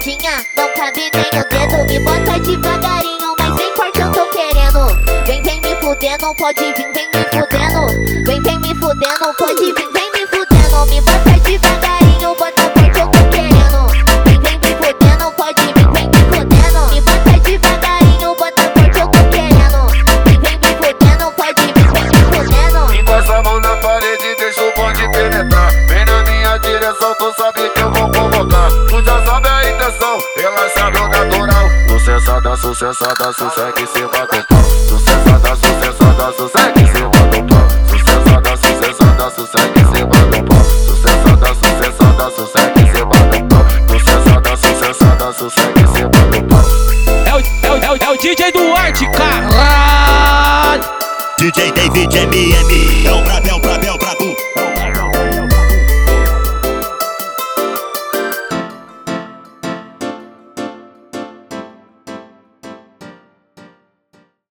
safadinha, não cabe nem o dedo. Me bota devagarinho, mas vem forte eu tô querendo. Vem me fudendo, pode vir, vem me fudendo. Vem me fudendo, pode vir, vem me fudendo. Me bota devagarinho, bota forte eu tô querendo. Vem me fudendo, pode vir, vem me fudendo. Me bota devagarinho, bota forte eu tô querendo. Vem me fudendo, pode vir, vem me fudendo. Encosta a mão na parede, deixa o bonde penetrar. Vem na minha direção, tu sabe que eu vou convocar. Tu já sabe a intenção, relaxa o natural. Sucessada, sucessada, sossega em cima do pau. Sucessada, sucessada, sossega em cima do pau. Sucessada, sucessada, sossega em cima do pau. Sucessada, sucessada, sossega em cima do pau. Sucessada, sucessada, sossega em cima do pau. É o DJ Duarte, caralho! DJ David MM, é o brabel, brabel.